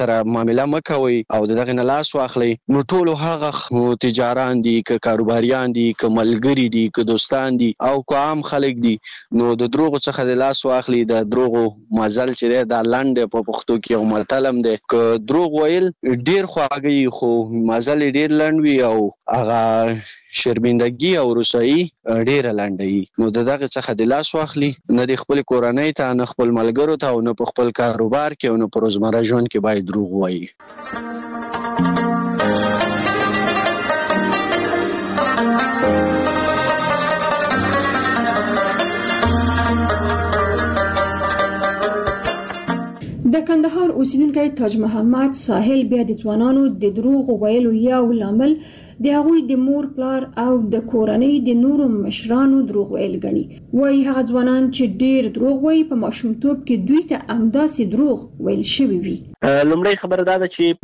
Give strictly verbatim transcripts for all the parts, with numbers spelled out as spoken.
سره معامله مه کوئ او د دغې نه لاس واخلئ. نو ټولو هغه تجاران دي که کاروباریان دي که ملګري دي که دوستان دي او که عام خلک دي نو د دروغو څخه د لاس واخلي. د دروغو مزل چې دی دا لنډ په پښتو کې یو متل هم دی، که دروغ ویل ډیر خواږه خو مزل ډیر لنډ وي او هغه شرمندګي او رسوایي ډیره لنډه وي. نو د دغې څخه د لاس واخلي، نه د خپل کورنۍ ته نه خپل ملګرو ته او نه په خپل کاروبار کې او نه په روزمره ژوند کې باید دروغ ووایي. د کندهار اوسیدونکی تاج محمد ساحل بیا د ځوانانو د دروغ ویلو یو لامل د هغوی د مور پلار او د کورنۍ د نورو مشرانو دروغ ویل ګڼي. وایي هغه ځوانان چې ډیر دروغ وایي په ماشومتوب کې دوی ته همداسې دروغ ویل شوي وي. لومړی خبره دا ده چې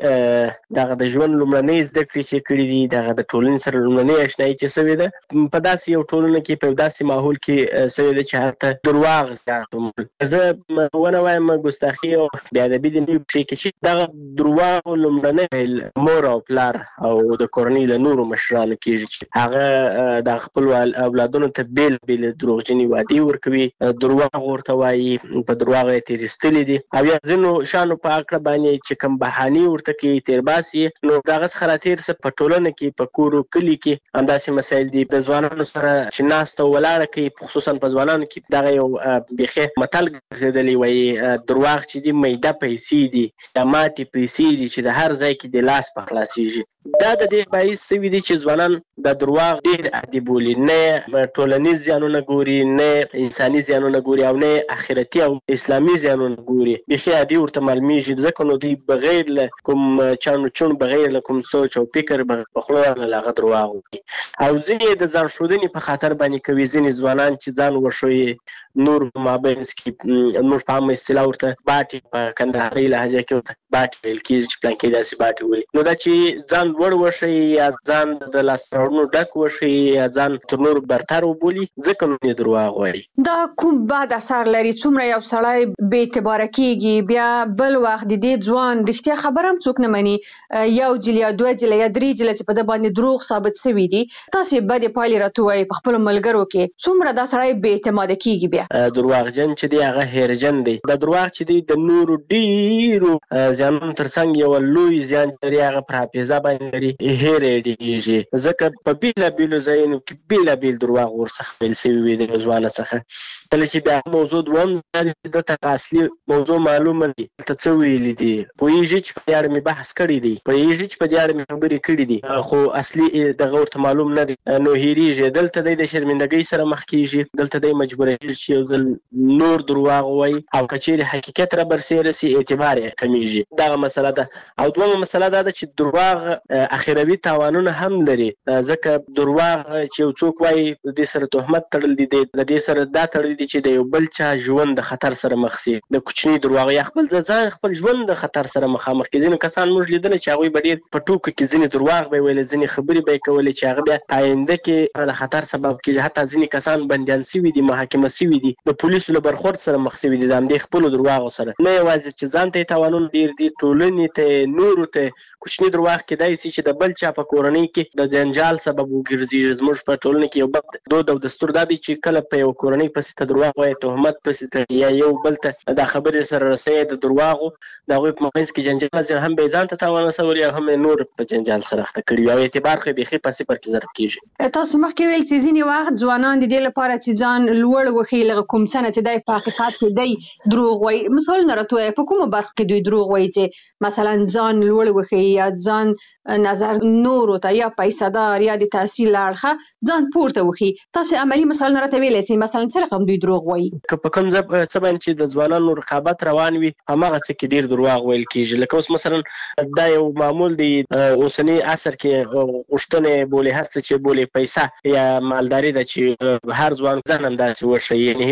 دوی دغه د ژوند لومړنۍ زده کړې چې کړي دي، دغه د ټولنې سره لومړنۍ اشنایي چې سوې ده په داسې یو ټولنه کې په داسې ماحول کې سوې ده چې هلته درواغ زیات عمر. زه ونه وایم ګستاخي او بېادبي د نوي شي کې چې دغه درواغ لومړنۍ مور او پلار او د کورنۍ له نورو مشرانو کېږي چې هغه د خپلو اولادونو ته بېل بېل دروغجنې وعدې ورکوي، درواغ ورته وایي، په درواغ یې تېرېستلي دي او یا ځینو شیانو په هکله باندې چې کوم بهانې ورته کوي تېر باسي. نو د هغه څخه راتېر څه په ټولنه کې په کور و کلي کې همداسې مسایل دي. د ځوانانو سره چې ناسته ولاړه کوي خصوصا په ځوانانو کې دغه یو بیخي متل ګرځېدلی وایي درواغ چې دي میده پیسې دي یا ماتې پیسې دي چې د هر ځای کې د لاس په خلاصېږي. دا د دې باعث سوي دي چې ځوانان د درواغ ډېر عادي بولي، نه ټولنیز زیانونه ګوري، نه انساني زیانونه ګوري او نه آخرتي او اسلامي زیانونه ګوري. بیخي عادي ورته معلومیږي ځکه نو دوی بغیر له کوم چانو چون بغیر له کوم سوچ او فکر په خوله ورله هغه درواغ وایي او ځینې د ځان ښودنې په خاطر باندې کوي. ځینې ځوانان چې ځان وښیي نور په مابینځ کې موږ په عامه اصطلاح ورته باټې په کندهارۍ لهجه کې ورته باټې ویل کېږي چې پلانکي داسې باټې ولي. نو دا چې ځان لوړ وښیي یا ځان د لاسته راوړنو ډک وښیي یا ځان تر نورو برتر وبولي ځکه نو یې درواغ وایي. دا کوم بد اثر لري؟ څومره یو سړی بې اعتباره کېږي، بیا بل وخت د دې ځوان رښتیا خبره هم څوک نه مني، یو ځل یا دوه ځله یا درې ځله چې په ده باندې دروغ ثابت سوي دي تاسې بدې پایلې راته ووایي په خپلو ملګرو کې. څومره دا سړی بې اعتماده کېږي بیا؟ درواغجن چې دی هغه هیرجن دی. دا درواغ چې دی د نورو ډېرو زیانونو تر څنګ یو لوی زیان لري هغه پر حافظه باندې لري، هیر یې ډېرېږي ځکه په بېلابېلو ځایونو کې بېلابېل درواغ ورڅخه ویل سوي وي د ځوانه څخه. کله چې بیا موضوع دوهم ځل ده ته اصلي موضوع معلومه دي دلته څه ویلي دي، پوهېږي چې په دې اړه مې بحث کړی دی، پوهېږي چې په دې اړه مې خبرې کړي دي خو اصلي دغه ورته معلوم نه دی. نو هېرېږي، دلته دی د شرمندګۍ سره مخ کېږي، دلته دی مجبورېږي چې یو ځل نور درواغ وایي او که چیرې حقیقت را برسېره سي اعتبار یې کمیږي. دغه مسله ده. او دویمه مسله دا ده چې درواغ اخروي تاوانونه هم لري ځکه درواغ چې یو څوک وایي د دې سره تهمت تړلی دی، د دې سره دا تړلی دی چې د یو بل چا ژوند د خطر سره مخ سي. د کوچني درواغ یا خپل ځان خپل ژوند د خطر سره مخامخ کړي. ځینې کسان موږ لیدلی چې هغوی به ډېر په ټوکو کې ځینې درواغ به یې ویلې، ځینې خبرې به یې کولې چې هغه بیا آینده کې د خطر سبب کېږي. حتی ځینې کسان بندیان سوي دي، محاکمه سوي دي، د پولیسو له برخورد سره مخ سوي دي د همدې خپلو درواغو سره. نه یوازې چې ځان ته یې تاوانونه ډېر دي، ټولنې ته نورو ته کوچني درواغ کېدای سي چې د بل چا په کورنۍ کې د جنجال سبب وګرځېږي. زموږ په ټولنه کې یو بد دود او دستور دا دی چې کله په یو کورنۍ پسې ته درواغ وایي، تهمت پسې ته یا یو بل ته دا خبرې سره رسوي د درواغو، د هغوی په منځ کې جنجال ځي، هم به یې ځان ته تاوان رسولي او هم یې نور په جنجال سره اخته کړي وي او اعتبار خو یې بیخي په صفر کې ضرب کېږي. تاسو مخکې ویل چې ځینې وخت ځوانان د دې لپاره چې ځان لوړ وښیي لکه کوم څه نه چې دی په حقیقت کې دی دروغ وایي. مثالونه راته وایه په کومو برخو کې دوی دروغ وایي چې مثلا ځان لوړ وښیي یا ځان نظر نورو ته یا پیسه دار یا د تحصیل له اړخه ځان پورته وښیي. تاسو عملي مثالونه راته ویلی سئ مثلا څه رقم دوی دروغ وایي؟ که په کوم څه باندې چې د ځوانانو رقابت روان وي هماغه څه کې ډېر درواغ ویل کېږي. لکه اوس مثلا دا یو معمول دی اوسني عصر کې غوښتنې بولي، هر څه چې بولي پیسه یا مالداري ده چې هر ځوان ځان همداسې وښیي، یعنې هېڅ چا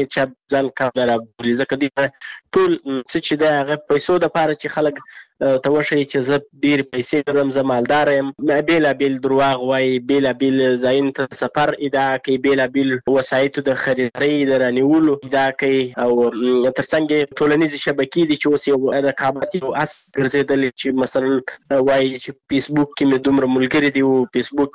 ځان کم نه رابولي، ځکه دوی ټول څه چې دی هغه پیسو دپاره چې خلک ته وښیي چې زه ډېرې پیسې لرم، زه مالداره یم، بېلابېل دروغ وایي، بېلابېل ځایونو ته سفر ادعا کوي، بېلابېل وسایطو د خریدارۍ د رانیولو ادعا کوي، او تر څنګ یې ټولنیزې شبکې دي چې اوس یو رقابت یو اس ګرځېدلی چې مثلا وایي چې فیسبوک کې مې دومره ملګري دي او فیسبوک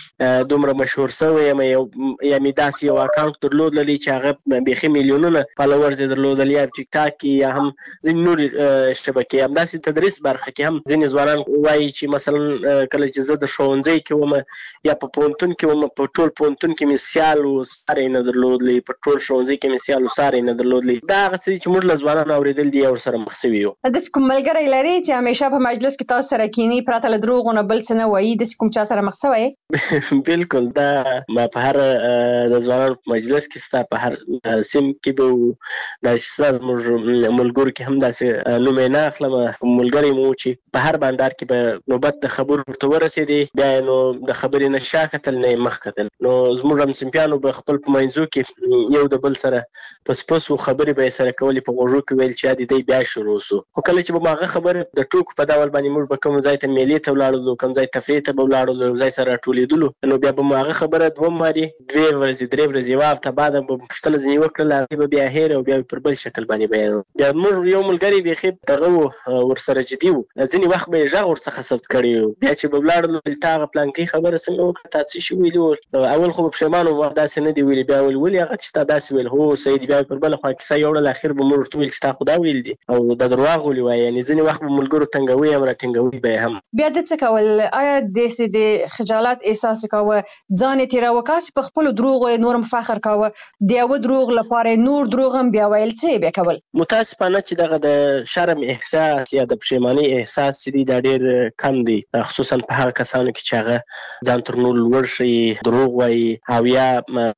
کې دومره مشهور شوی یم، یا مې داسې یو اکاونټ درلودلی چې هغه بیخي میلیونونه فالوورز یې درلودل، یا ټیک ټاک کې یا هم ځینې نورې شبکې. همداسې تدریس برخه کې هم ځینې ځوانان وایي چې مثلا کله چې زه د ښوونځي کې وم یا په پوهنتون کې وم، په ټول پوهنتون کې مې سیال و ساری نه درلودلی، په ټول ښوونځي کې مې سیال و ساری نه درلودلی. دا هغه څه دي چې موږ له ځوانانو اورېدل دي یا ورسره مخ سوي یو. داسې کوم ملګری لرې چې همیشه په مجلس کې تاسو سره کینی پرته له دروغو نه بل څه نه وایي، داسې کوم چا سره مخ سوی یې؟ بلکل، دا ما په هر د ځوانانو په مجلس کې ستا په هر سیم کې به دا چې ستا زموږ ملګرو کې هم داسې نوم یې نه اخلم، ملګری مو چې په هر بانډار کې به نوبت د خبرو ورته ورسېدې، بیا نو د خبرې نه شا کتل نه یې مخ کتل، نو زموږ همصنفیانو به خپل په منځو کې یو د بل سره پس پس و خبرې به یې سره کولې، په غوږو کې ویل چې یادې دی بیا شروع سو. خو کله چې به مو هغه خبرې د ټوکو په ډول باندې موږ به کوم ځای ته میلې ته ولاړلو، کوم ځای تفریح ته به ولاړلو، یو ځای سره راټولېدلو، نو بیا به مو هغه خبره دوم وارې دوې ورځې درې ورځې یوه هفته بعده به پوښتنه ځینې وکړله، هغې به بیا هېر او بیا پر بل شکل باندې بیانول. بیا موږ یو ملګري بیخي دغه و ورسره جدي و، ځینې وخت به یې غږ ورڅخه ثبت کړی و، بیا چې به ولاړلو تا هغه پلانکۍ خبره څنګه وکړه، تا څه شي ویلي وو؟ اول خو به پښېمانه وم، داسې نه دي ویلي. بیا ویل ولې هغه چې تا داسې ویل؟ هو صحیح دي. بیا پر بله خوا کیسه یوړله، اخر به موږ ورته ویل چې تا خو دا ویل دي او دا درواغ ولې وایي. یعنې ځینې وخت به ملګرو تنګوي هم راټینګوي به یې هم. بیا د څه کول؟ آیا داسې د خجالت احساس کوه، ځان یې تېراوه، کاسې په خپلو دروغو یې نور هم فخر کوه، د یوه دروغ لپاره نور دروغ هم بیا ویل، څه یې بیا کول؟ متاسفانه چې دغه د شرم احساس یا د پښیمانۍ احساس چې دی دا ډېر کم دی، خصوصا په هغه کسانو کې چې هغه ځان تر نورو لوړ ښیي، دروغ وایي، او یا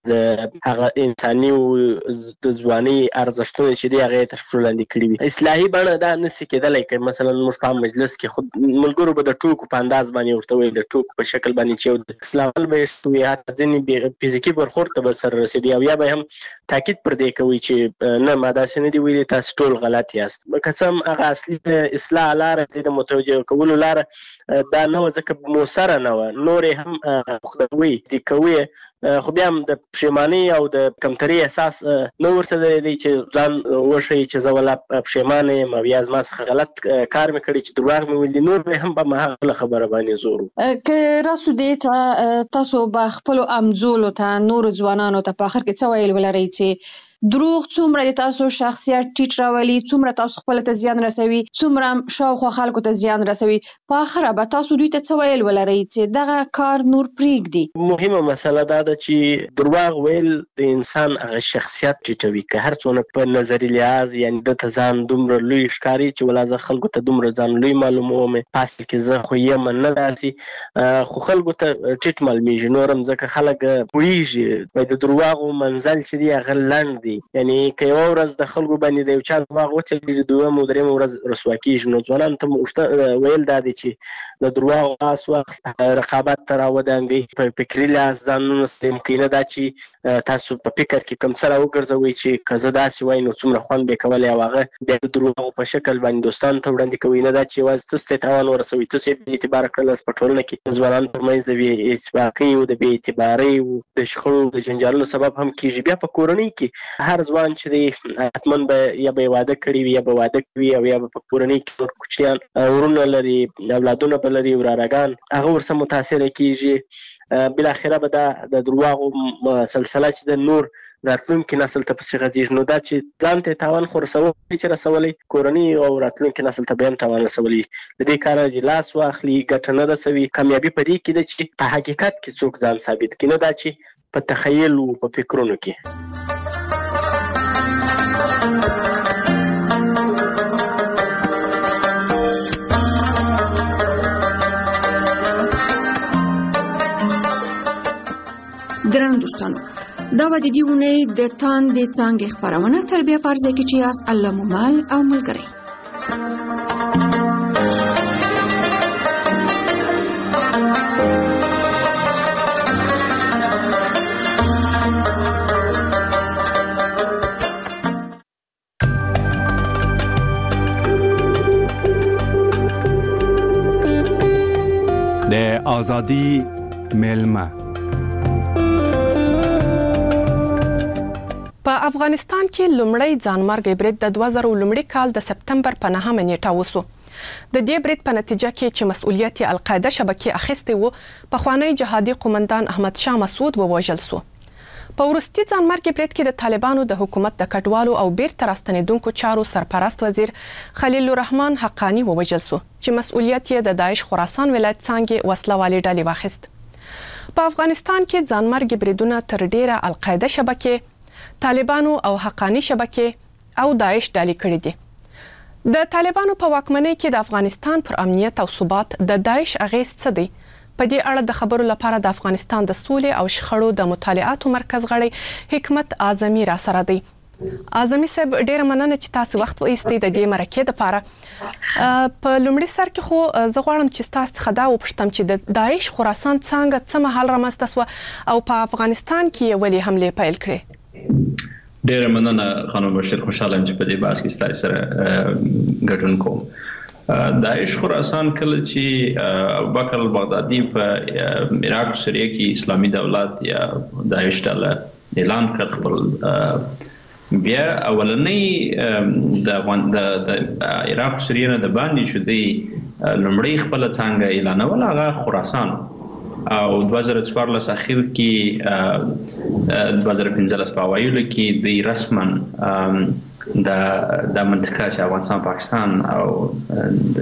د هغه انساني د ځوانۍ ارزښتونه چې دی هغه یې تر پښو لاندې کړي وي. اصلاحي بڼه دا نسي کېدلی که مثلا موږ په مجلس کې خود ملګرو به د ټوکو په انداز باندې ورته ویل، د ټوکو په شکل باندې چې یو اصلاح به یې شوي، حتی ځینې فزیکي برخورد ته به سره رسېدي، او یا به هم تاکید پر دې کوي چې نه ما داسې نه دي ویلي، تاسو ټول غلط یاست. که څه هم هغه اصلي د اصلاح لاره د متوجه کولو لاره دا نه وه، ځکه مؤثره نه وه، نور یې هم خدوي دي کوي، خو بیا هم د پښیمانۍ او د کمترۍ احساس نه ورته دی چې ځان وښیي چې زه ولا پښیمانه یم او یا زما څخه غلط کار مې کړی چې دروغ مې ویل دي، نور به هم په هماغه خبره باندې زور و. که راسو دې ته تاسو به خپلو همزولو ته نورو ځوانانو ته په اخر کې څه ویل ولرئ چې دروغ څومره د تاسو شخصیت ټیټ راولي، څومره تاسو خپل ته زیان رسوي، څومره شاوخوا خلکو ته زیان رسوي، په اخره به تاسو دوی ته څه ویل ولرئ چې دغه کار نور پرېږدي؟ مهمه مسله دا ده چې دروغ ویل د انسان هغه شخصیت ټیټوي، که هر څونه په نظري لحاظ یعنې ده ته ځان دومره لوی ښکاري چې ولا زه خلکو ته دومره ځان لوی معلوموم، په اصل کې زه خو یم نه داسې، خو خلکو ته ټیټ معلومیږي، نور هم ځکه خلک پوهېږي د دروغو منزل چې دی هغه لنډ دی. یعنې که یوه ورځ د خلکو باندې د یو چا دروغ وچلېږي، دویمه او درېیمه ورځ رسوا کېږي. نو ځوانانو ته مو ویل دا دی چې د دروغو خاص وخت رقابت ته راودانګئ، په فکري لحاظ ځانونه ممکنه دا چې تاسو په فکر کې کوم څه راوګرځوئ چې که زه داسې وای نو څومره خوند به یې کولی، او هغه بیا د دروغو په شکل باندې دوستانو ته وړاندې کوئ، نه دا چې یوازې تاسو ته یې تاوان ورسوئ، تاسو یې بې اعتباره کړل. په ټولنه کې ځوانانو ترمنځ د بې اتفاقۍ او د بې اعتبارۍ او د شخړو د جنجالونو سبب هم کېږي. بیا په کورنۍ کې هر ځوان چې دی حتما به یا به یې واده کړي وي یا به واده کوي، او یا به په کورنۍ کې نور کوچنیان ورونه لري، اولادونه به لري، وراګان، هغه ورسره متاثره کېږي. بالاخره به دا د دروغو سلسله چې د نور راتلونکي نسل ته پسې غځېږي، نو دا چې ځان ته یې تاوان خو رسولی چې رسولی، کورنۍ او راتلونکي نسل ته به هم تاوان رسولی. د دې کاره چې لاس واخلي ګټه نه رسوي. کامیابي په دې کې ده چې په حقیقت کې څوک ځان ثابت کړي، نه دا چې په تخیل او په فکرونو کې. درنو دوستانو، دا و د دې اونۍ د تاندې څانګې خپرونه. تر بیا په ارزه کې چې یاست الله مو مل او ملګری. د آزادی میلمه. په افغانستان کې لومړی ځانمرګي برید د دوه زره لومړي کال د سپتمبر په نهمه نیټه وسو. د دې برید په نتیجه کې چې مسؤلیت یې القاعده شبکې اخیستی و، پخوانی جهادي قومندان احمد شاه مسعود ووژل سو. په وروستي ځانمرګي برید کې د طالبانو د حکومت د کډوالو او بیرته راستنېدونکو چارو سرپرست وزیر خلیل الرحمن حقانی ووژل سو، چې مسؤلیت یې د داعش خراسان ولایت څانګې وسله والي ډلې واخیست. په افغانستان کې ځانمرګي بریدونه تر ډیره القاعده شبکې، طالبانو او حقانی شبکې او داعش ډلې کړې دي. د طالبانو په واکمنۍ کې د افغانستان پر امنیت او ثبات د داعش اغیز څه دی؟ په دې اړه د خبرو لپاره د افغانستان د سولې او شخړو د مطالعاتو مرکز غړی حکمت اعظمي را سره دی. اعظمي صاحب، ډیره مننه چې تاسو وخت وایستئ د دې مرکې لپاره. په لومړي سر کې خو زه غواړم چې تاسو څخه دا وپوښتم چې د داعش خراسان څنګه څه مهال رامنځته شوه او په افغانستان کې ولې حملې پیل کړې؟ ډیره مننه خانم بشیر، خوشاله یم چې په دې بحث کې ستاسو سره ګډون کوم. داعش خراسان کله چې ابوبکر البغدادي په عراق او سوریه کې اسلامي دولت یا داعش ډله اعلان کړ خپل، بیا اولنۍ د عراق او سوریه نه د باندې شو دی لومړی خپل څنګه اعلانول هغه خراسان، او دوه زره څوارلس اخیر کې دوه زره پنځلس په اوایلو کې د رسما د د منطقه چې افغانستان، پاکستان او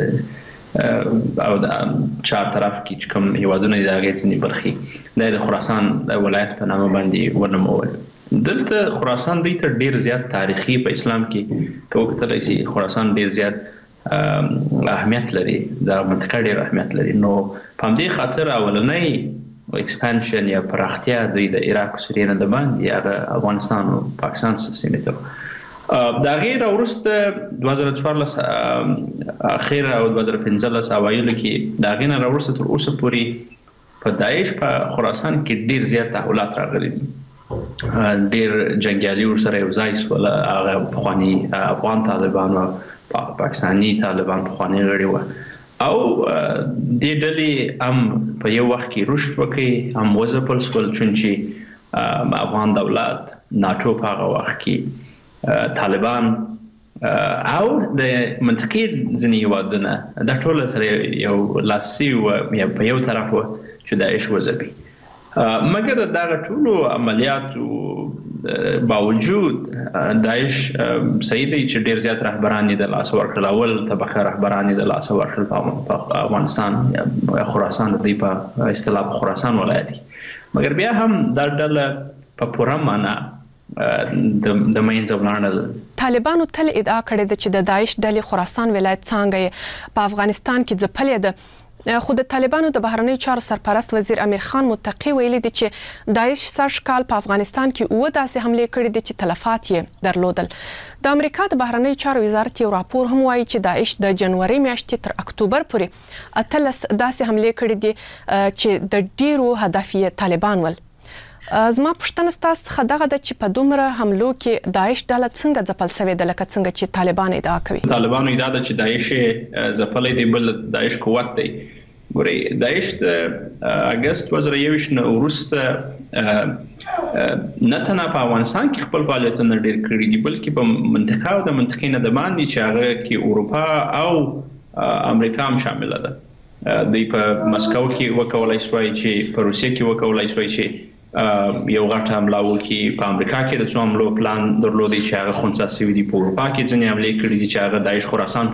او د چار طرف کې کوم هیوادونه د هغې ځینې برخې د خراسان د ولایت په نامه باندې ونومول. دلته خراسان دوی ته ډیر زیات تاریخي په اسلام کې که وکتلی سي خراسان ډیر زیات اهمیت لري، د منطقه ډیر اهمیت لري. نو په همدې خاطر اولنۍ اکسپانشن یا پراختیا دوی د عراق او سوریه نه د باندې هغه افغانستان او پاکستان سیمې ته د هغې راوروسته دوه زره څوارلس اخر او دوه زره پنځلس اوایلو کې د هغې نه راوروسته تر اوسه پورې په داعش په خراسان کې ډیر زیات تحولات راغلي دي. ډیر جنګیالي ورسره یو ځای شول، هغه پخواني افغان طالبان او پاکستاني طالبان پخواني غړي وو، او دې ډلې هم په یو وخت کې رشد وکړي، هم وځپل شول، چون چې افغان دولت، ناټو په هغه وخت کې، طالبان او د منطقې ځینې هیوادونه دا ټول سره یو لاسي و یا په یو طرف و چې داعش وځپي. مګر د دغه ټولو عملیاتو باوجود داعش صحیح دی چې ډیر زیات رهبران یې د لاسه ورکړل، اول طبقه رهبران یې د لاسه ورکړل په افغانستان یا خراسان، د دوی په اصطلاح خراسان ولایت کې. مګر بیا هم دا ډله په پوره معنا د منځه ولاړل. طالبانو تل ادعا کړې ده چې د داعش ډلې خراسان ولایت څنګه په افغانستان کې ځپلې ده، خو د طالبانو د بهرنیو چارو سرپرست وزیر امیر خان متقی ویلي دي چې داعش سږ کال په افغانستان کې اوه داسې حملې کړې دي چې تلفات یې درلودل. د امریکا د بهرنیو چارو وزارت یو راپور هم وایي چې داعش د جنوري میاشتې تر اکتوبر پورې اتلس داسې حملې کړې دي چې د ډیرو هدف یې طالبان ول. زما پوښتنه ستاسو څخه دغه ده چې په دومره حملو کې داعش ډله څنګه ځپل سوې ده لکه څنګه چې طالبان ادعا کوي؟ طالبانو ادعا ده چې داعش یې ځپلی دی، بل داعش قوت دی. ګورئ، داعش د اګست دوه زره یوویشت نه وروسته نه تنها په افغانستان کې خپل فعالیتونه ډېر کړي دي، بلکې په منطقه او د منطقې نه د باندې چې هغه کې اروپا او امریکا هم شامله ده. دوی په مسکو کې وکولای شوای چې په روسیه کې وکولای شوای چې یو غټه حمله وکړي. په امریکا کې د څو حملو پلان درلودی چې هغه خنثی شوي دي. په اروپا کې ځینې حملې کړي دي چې هغه داعش خراسان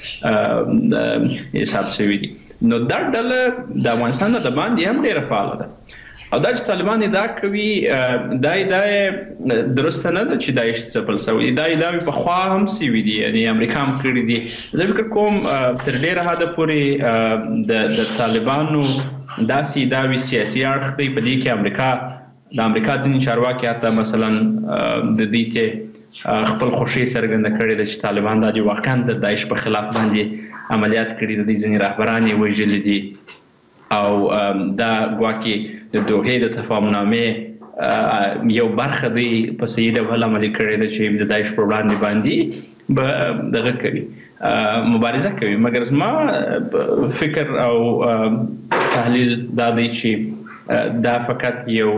پورې حساب شوي دي. نو دا ډله د افغانستان نه د باندې هم ډېره فعاله ده، او دا چې طالبان ادعا کوي دا ادعا درسته نه ده چې داعش ځپل شوی، دا ادعاوې پخوا هم شوي دي، یعنې امریکا هم کړي دي. زه فکر کوم تر ډېره حده پورې د طالبانو داسې ادعاوې سیاسي اړخ دی، په دې کې امریکا د امریکا ځینې چارواکي حتی مثلا د دې ته خپل خوښي څرګنده کړې ده چې طالبان دا د واقعا د داعش په خلاف باندې عملیات کړي دي، ځینې رهبران یې وژلي دي، او دا ګواکې د دوحې د تفاهمنامې یو برخه دی په صحیح ډول عملي کړې ده چې د داعش پر وړاندې باندې به دغه کوي. مبارزه کوي. مګر زما فکر او تحلیل دا دی چې دا فقط یو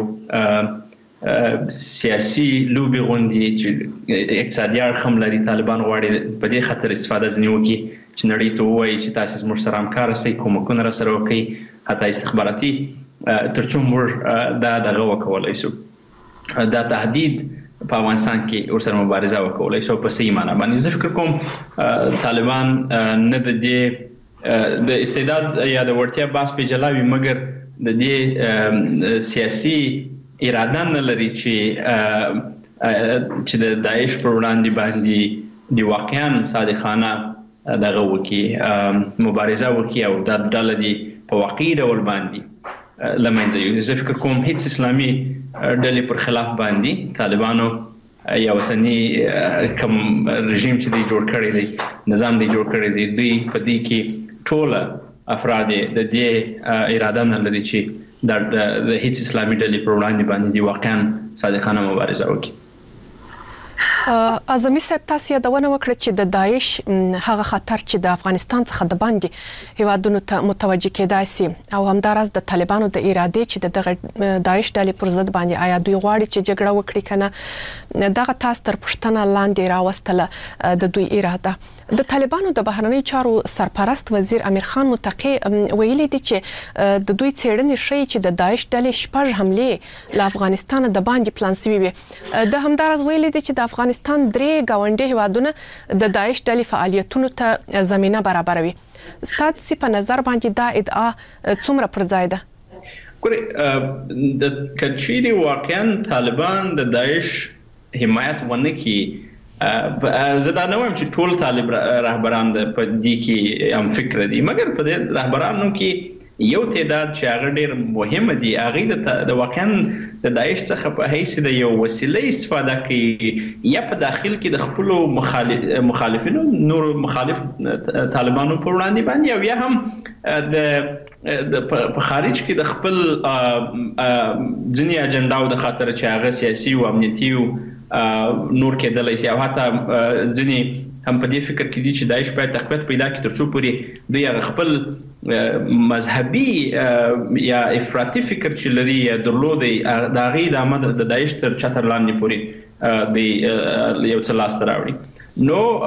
سیاسي لوبي غوندي چې اقتصادي اړخ هم لري. طالبان غواړي په دې خاطر استفاده ځنې وکړي چې نړۍ ته ووایي چې تاسو زموږ سره همکار اوسئ، کومکونه راسره وکړئ، حتی استخباراتي تر څو موږ دا دغه وکولای شو، دا تهدید په افغانستان کې ورسره مبارزه وکولای شو په صحیح معنا باندې. زه فکر کوم طالبان نه د دې د استعداد یا د وړتیا باس په جلاوي، مګر د دې سیاسي اراده نه لري چې چې د داعش پر وړاندې باندې د واقعا صادقانه دغه وکړي، مبارزه وکړي او دا ډله دي په واقعي ډول باندې لمنځه یوسي. زه فکر کوم هیڅ اسلامي ډلې پر خلاف باندې طالبانو یا اوسنی کوم رژیم چې دی جوړ کړی دی، نظام دی جوړ کړی دی، دوی په دې کې ټول افراد د دې اراده نه لري چې د هیڅ اسلامي ډلې پر وړاندې باندې دی واقعا صادقانه مبارزه وکړي. اعظمي صاحب تاسو یادونه وکړه چې د داعش هغه خطر چې د افغانستان څخه د باندې هیوادونو ته متوجه کېدای شي او همدارس د طالبانو د اراده چې د داعش ډلې پر ضد باندې آیا دوی غواړي چې جګړه وکړي کنه، دغه تاسو تر پوښتنه لاندې راوستله د دوی اراده. د طالبانو د بهرنی چارو سرپرست وزیر امیر خان متقی ویلي دي چې د دوی څېړنې ښیي چې د داعش ډلې شپږ حملې له افغانستان د باندې پلان شوي وي. د همدارس ویلي دي چې د افغانستان درې گاونډي هیوادونه د داعش ډلې فعالیتونو ته زمينه برابروي. ستاسو په نظر باندې دا ادعا څومره پر ځای ده؟ ګوري د کچيري واقعا طالبان د داعش حمایت ونه کی، زه دا نه وایم چې ټول طالب رهبران په دې کې هم فکر دي، مګر په دې رهبرانو کې یو تعداد چې هغه ډېر مهم دي، هغه د واقعا د داعش څخه په حیث د یو وسیله استفاده کوي، یا په داخل کې د خپل مخالفینو نور مخالف طالبانو پر وړاندې باندې، او یا هم د په خارج کې د خپل ځینې اجنډاو د خاطر چې هغه سیاسي او امنیتي نور کېدلی شي، او حتی ځینې هم په دې فکر کې دي چې داعش باید تقویت پیدا کړي تر څو پورې دوی هغه خپل مذهبي یا افراطي فکر چې لري یا درلودی د هغې د عمل د داعش تر چتر لاندې پورې د یو څه لاسته راوړي.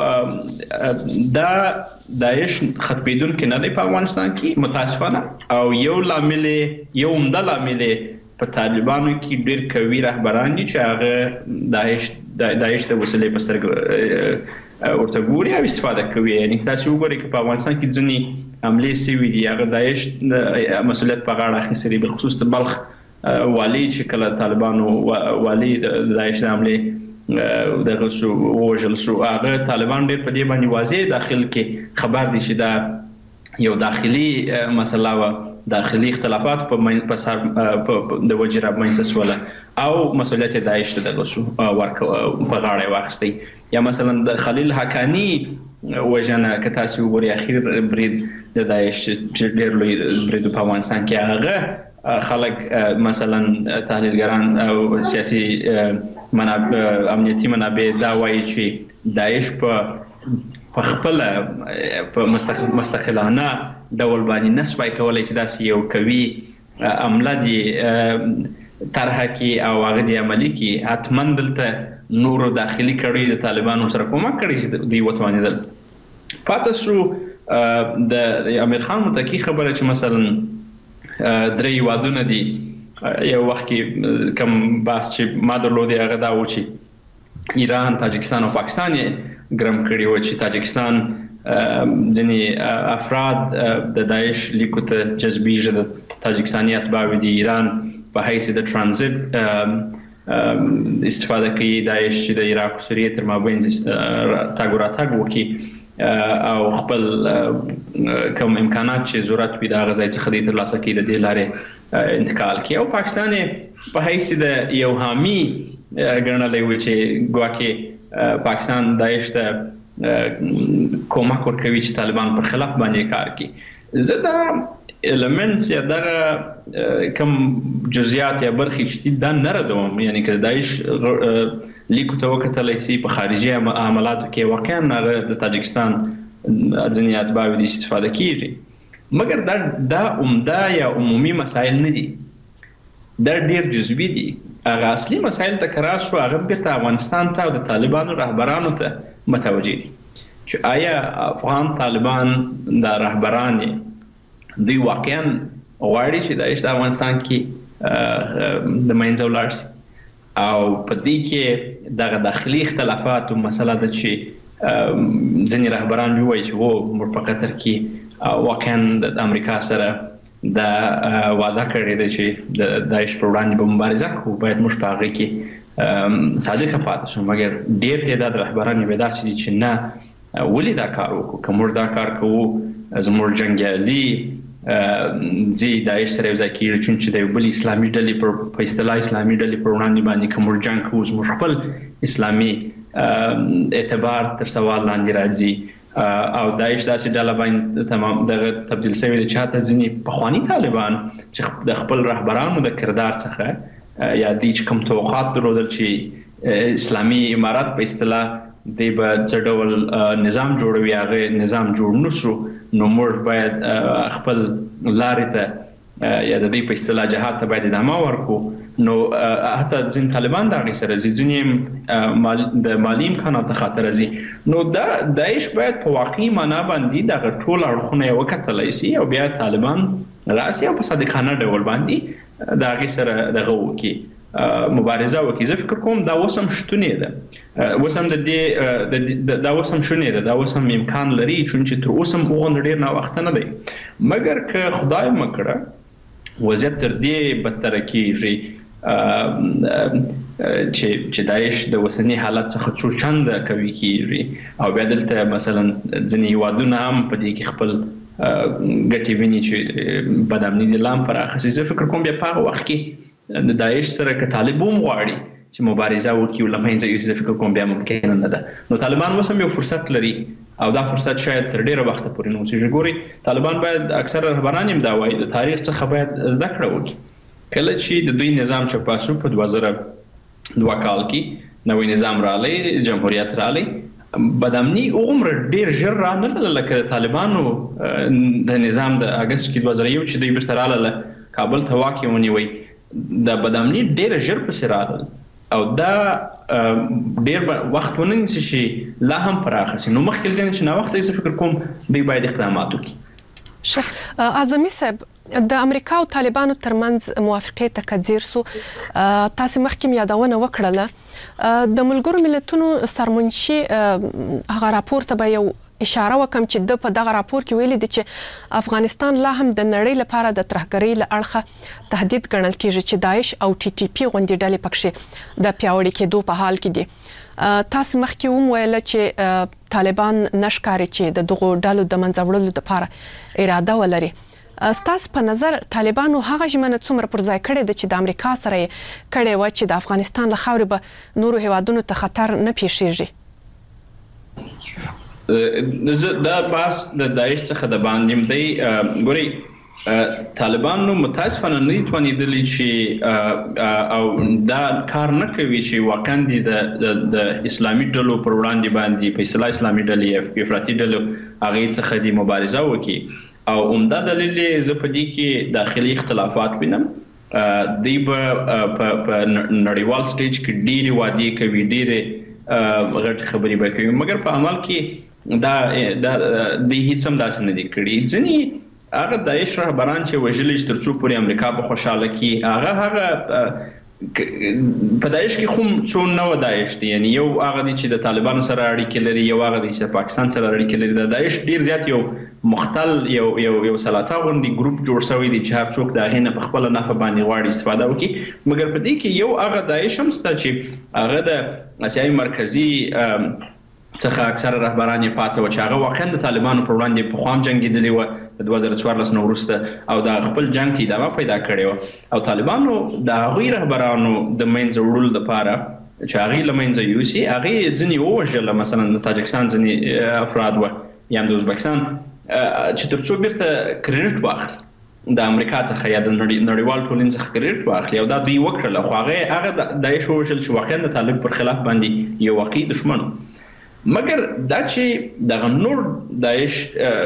نو دا داعش ختمېدونکی نه دی په افغانستان کې متاسفانه، او یو لامل یو عمده لامل په طالبانو کې ډېر قوي رهبران دي چې هغه داعش داعش د وسیلې په سترګه ورته ګوري او استفاده کوي. یعنی تاسو وګورئ چې په افغانستان کې ځینې حملې سوي دي، هغه داعش مسؤلیت په غاړه اخیستی، بالخصوص د بلخ والي چې کله طالبانو والي د داعش د حملې دغه شو ووژل شو، هغه طالبان ډېر په دې باندې واضح داخل کې خبر دي چې دا یو داخلي مسله وه، داخلي اختلافات په سر د وجه رامنځته شوله او مسؤلیت داعش ته دغه شو په غاړه واخیستی. یا مثلا د خلیل حقانی وژنه که تاسو وګورئ، اخیر برید د داعش چې ډېر لوی برید په افغانستان کې، هغه خلک مثلا تحلیلګران او سیاسي منابع امنیتي منابع دا وایي چې داعش په په خپل په مستقلانه ډول باندې نسوای کولای چې داسې یو قوي عمله دي طرحه کې او هغه د عملي کې حتما دلته نورو داخلي کړي د طالبانو سره کومک کړي چې دوی وتوانېدل. پاتې شو د امیر خان متقی خبره چې مثلا درې هیوادونه دي، یو وخت کې کوم بحث چې ما درلودی هغه دا و چې ایران، تاجکستان او پاکستان یې ګرم کړي و چې تاجکستان ځینې افراد د داعش لیکو ته جذبېږي، د تاجکستاني اتباع دي، ایران په حیث د ترانزیت استفاده کوي، داعش چې د عراق او سوریې تر مابین تګ راتګ وکړي او خپل کوم امکانات چې ضرورت وي د هغه ځای څخه د ترلاسه کړي د دې لارې انتقال کړي، او پاکستان په حیث د یو حامي ګڼلی و چې ګواکې پاکستان داعش ته کومک ورکوي چې طالبان پر خلاف باندې کار کوي. زه دا المنټس یا دغه کوم جزئیات یا برخې چې دا نه ردوم، یعنی که داعش لیکو ته وکتلی شي په خارجي عملاتو کې واقعا هغه د تاجکستان ځینې اتباع دې استفاده کیږي. مګر دا دا عمده یا عمومي مسایل نه دي، دا ډېر جزوي دي. هغه اصلي مسایل ته که راشو هغه بیرته افغانستان ته او د طالبانو رهبرانو ته متوجه دي چې آیا افغان طالبان دا رهبران دوی واقعا غواړي چې داعش د افغانستان کې د منځه ولاړ شي، او په دې کې دغه داخلي اختلافات او مسله ده چې ځینې رهبران وایي چې هو موږ په قطر کې واقعا د امریکا سره دا وعده کړې ده چې د داعش پر وړاندې به مبارزه کوو، باید موږ په هغې کې صادقه پاتې شو. مګر ډېر تعداد رهبران یې داسې دي چې نه، ولې دا کار وکړو؟ که موږ دا کار کوو زموږ جنګیالي ځي داعش سره یو ځای کېږي، چون چې د یو بل اسلامي ډلې په اصطلاح اسلامي ډلې پر وړاندې باندې که موږ جنګ کوو زموږ خپل اسلامي اعتبار تر سوال لاندې راځي، او داعش داسې ډله باندې تمام دغه تبدیل شوی دی چې حتی ځینې پخواني طالبان چې د خپل رهبرانو د کردار څخه یا دوی چې کوم توقعات درلودل چې اسلامي امارات په اصطلاح دی به څه ډول نظام جوړوي، هغه نظام جوړ نه شو، نو موږ باید خپل لارې ته یا د دې په اصطلاح جهاد ته باید ادامه ورکړو. نو حتی ځینې طالبان د هغې سره ځي، ځینې د مالي امکاناتو خاطره ځي. نو دا داعش باید په واقعي معنا باندې دغه ټول اړخونه یې وکتلی سي او بیا طالبان راسي او په صادقانه ډول باندې د هغې سره دغه وکړي، مبارزه وکړي. زه فکر کوم دا اوس هم شتونې ده، اوس هم د دې دا اوس هم شونې ده، دا اوس هم امکان لري، چون چې تر اوسه هم هغومره ډېر ناوخته نه دی. مګر که خدای مه کړه وضعیت تر دې بدتره کېږي چې داعش د اوسني حالت څخه څو چنده قوي کېږي، او بیا دلته مثلا ځینې هېوادونه هم په دې کې خپل ګټې ویني چې بد امني دې لا هم پراخه شي. زه فکر کوم بیا په هغه وخت کې د داعش سره که طالب هم غواړي چې مبارزه وکړي او له منځه یوسي، زه فکر کوم بیا ممکنه نه ده. نو طالبان اوس هم یو فرصت لري او دا فرصت شاید تر ډېره وخته پورې نه اوسېږي. ګورئ طالبان باید اکثر رهبران هم دا وایي د تاریخ څخه باید زده کړه وکړي. کله چې د دوی نظام چپه شو په دوه زره دوه کال کې نوی نظام راغلی، جمهوریت راغلی، بد امني هغومره ډېر ژر رانغله لکه د طالبانو د نظام د اګست کې دوه زره یو چې دوی بېرته راغله کابل ته واک یې ونیوی، د بد امني ډېره ژر پسې راغلل او دا ډېر وخت ونه نیسي چې لا هم پراخه شي. نو مخکې له دې نه چې ناوخته زه فکر کوم دوی باید اقدامات وکړي. اعظمي صاحب، د امریکا او طالبانو ترمنځ موافقې ته که ځیر سو، تاسو مخکې یادونه وکړله د ملګرو ملتونو سرمنشي هغه راپور ته به یو اشاره وکم چې د په دغه راپور کې ویلي دي چې افغانستان لا هم د نړۍ لپاره د ترهګرۍ له اړخه تهدید ګڼل کیږي چې داعش او ټي ټي پی غونډې ډلې پکښې د پیاوړي کېدو په حال کې دي. تاسو مخکې هم ویل چې طالبان نشکاري چې د دغو ډلو د منځه وړلو لپاره اراده ولري. ستاسو په نظر طالبانو هغه ژمنه څومره پر ځای کړې ده چې د امریکا سره یې کړې وه چې د افغانستان له خاورې به نورو هیوادونو ته خطر نه پیښیږي؟ دا بحث د داعش څخه د باندې دی. ګورئ طالبانو متاسفانه نه دي توانېدلي چې او دا کار نه کوي چې واقعا د اسلامي ډلو پر وړاندې باندې په اصطلاح اسلامي ډلې افراطي ډلو هغې څخه دې مبارزه وکړي. او عمده دلیل یې زه په دې کې داخلي اختلافات وینم. دوی به په نړیوال سټیج کې ډېرې وعدې کوي، ډېرې غټې خبرې به کوي، مګر په عمل کې دا د هیڅ هم داسې نه دي کړي. ځینې هغه داعش رهبران چې وژلي چې تر څو پورې امریکا به خوشحاله کړي، هغه هغه په داعش کې خو څو نوع داعش دي، یعنی یو هغه دی چې د طالبانو سره اړیکې لري، یو هغه دی چې د پاکستان سره اړیکې لري. د داعش ډېر زیات یو مختل یو یو یو سلاطه غوندې ګروپ جوړ شوی دی چې هر څوک د هغې نه په خپله نفع باندې غواړي استفاده وکړي. مګر په دې کې یو هغه داعش هم شته چې هغه د اسیایي مرکزي څخه اکثره رهبران یې پاتې وه چې هغه واقعا د طالبانو پر وړاندې پخوا هم جنګېدلي وه د دوه زره څوارلس نه وروسته، او د خپل جنګ ته ادامه پیدا کړې وه. او طالبانو د هغوی رهبرانو د منځه وړلو دپاره چې هغې له منځه یوسي، هغې ځینې ووژله، مثلا د تاجکستان ځینې افراد وه یا هم د ازبکستان، چې تر څو بیرته کریډټ واخلي د امریکا څخه یا د نړیوال ټولنې څخه کریډټ واخلي، او دا دوی وکړله. خو هغه هغه داعش ووژل چې واقعا د طالب پر خلاف باندې یو واقعي دښمن. مګر دا چې دغه نور داعش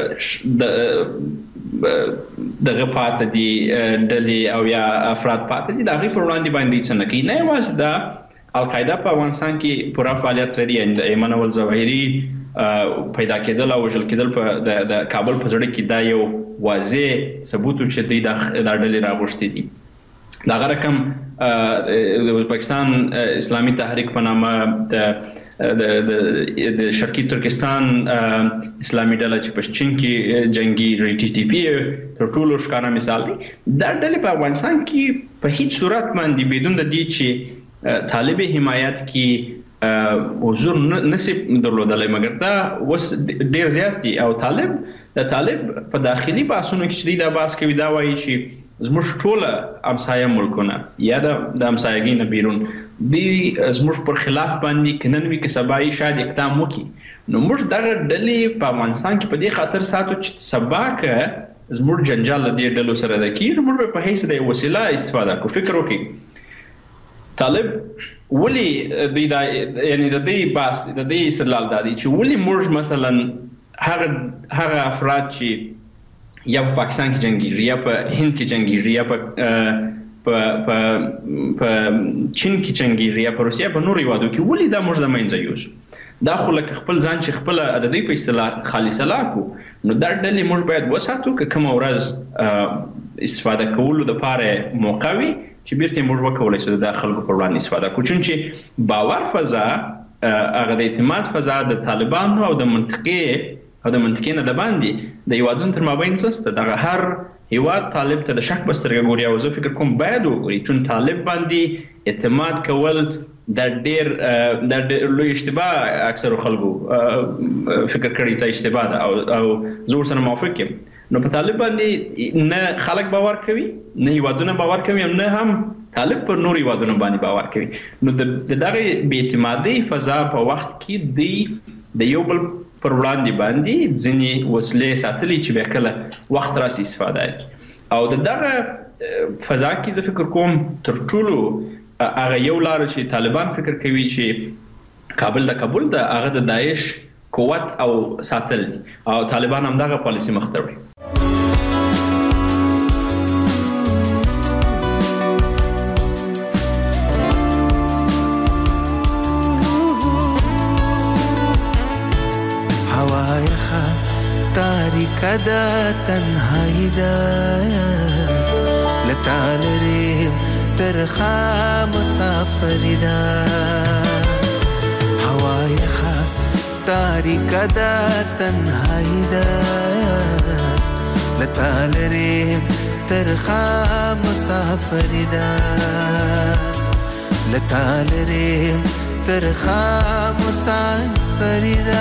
دغه پاتې دي ډلې او یا افراد پاتې دي دغه پر وړاندې باندې څه نه کوي نه یوازې دا القاعده په افغانستان کې پوره فعالیت لري د ایمن اول ظواهري پیدا کېدل او وژل کېدل په د کابل په زړه کې دا یو واضح ثبوت چې دوی د ډلې راغوښتي دي دا رقم د ازبکستان اسلامي تحریک په نامه د د شرقي ترکستان اسلامي ډله چې په چین کې جنگي ټي ټي پی تر ټولو ښکاره مثال دی دا ډلې په افغانستان کې په هیڅ صورت باندې بدون د دې چې طالب حمایت کې حضور نصیب درلودلای مګر دا وس ډیر زیات دي او طالب د طالب په داخلي باسونو کې چې دا باس کوي دا وایي چې زموږ ټوله همسایه ملکونه یا د همسایګۍ نه بیرون دی زموږ پر خلاف باندې کنن وی کې سبا یې شاید اقدام وکړي نو موږ دغه ډلې په افغانستان کې په دې خاطر ساتو چې سبا که زموږ جنجال دې ډلو سره د کیر موږ په هیڅ د وسیله استفاده کو فکر وکړي طالب ولی د یعنی د دې باس د دې استدلال دادی چې ولی موږ مثلا هغه هغه افراد چې یا په پاکستان کې جنگیږي یا په هند کې جنگیږي یا په په په چین کې جنگیږي یا په روسیا په نورو هیوادو کې ولې دا موږ د منځه یوسو دا خو لکه خپل ځان چې خپل د دې په اصطلاح خالص لاکو نو دا ډلې موږ باید وساتو که کوم ورځ استفاده کولو د پاره موقع وي چې بیرته موږ وکولای شو د خلکو پر وړاندې استفاده کوو چې باور فضا هغه د اعتماد فضا د طالبانو او د منطقې او د منطقې نه د باندې د هیوادونو تر مابین سسته دغه هر هیواد طالب ته د شک بسترګه ګوري او زه فکر کوم باید وګوري چې طالب باندې اعتماد کول د ډېر د لوی اشتباه اکثر خلکو فکر کړی چې اشتباه ده او او زور سره موافق یم نو په طالب باندې نه خلک باور کوي نه هیوادونه باور کوي نه هم طالب پر نور هیوادونه باندې باور کوي نو د دغه بې اعتمادۍ فضا په وخت کې دی د یو بل پر وړاندې باندې ځینې وسلې ساتلې چې بیا کله وخت راسي استفاده کوي او د دغه فضا کې زه فکر کوم تر ټولو هغه یو لار چې طالبان فکر کوي چې کابل د کابل د هغه د داعش قوت او ساتل او طالبان هم دغه پالیسي مخ ته وړي کدا تنهایی دا لتالریم ترخا مسافری دا هوای خا تاریک دا تنهایی دا لتالریم ترخا مسافری دا لتالریم ترخا مسافری دا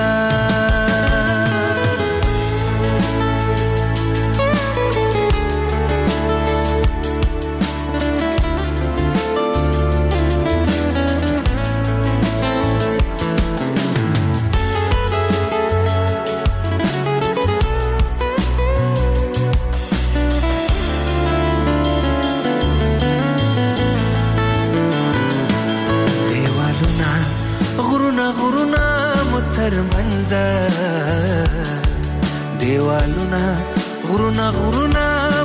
دیوالونا غرونا غرونا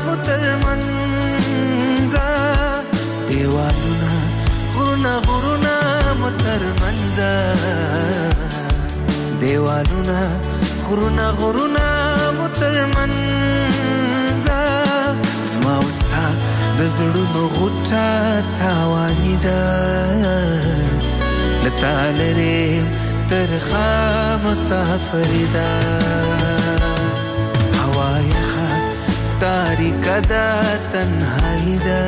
مترمنزا دیوالونا غرونا غرونا مترمنزا دیوالونا غرونا غرونا مترمنزا زما وستا د زړونو غوټه تاوانی ده لتالرې ترخا مسافری دا هوای خا تاریک دا تنهایی دا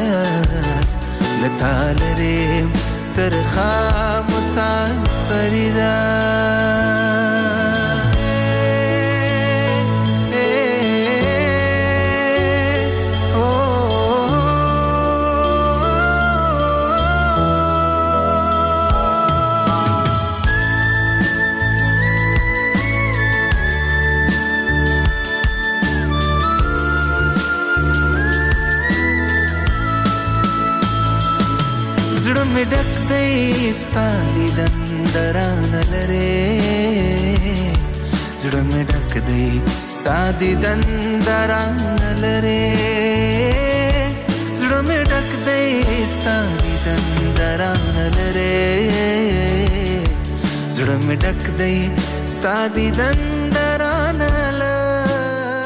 لتالریم ترخا مسافری دا زړه مې ډک دی ستا لیدن دران لره زړه مې ډک دی ستا دیدن دران لره زړه مې ډک دی ستا دیدن دران لره زړه مې ډک دی ستا دیدن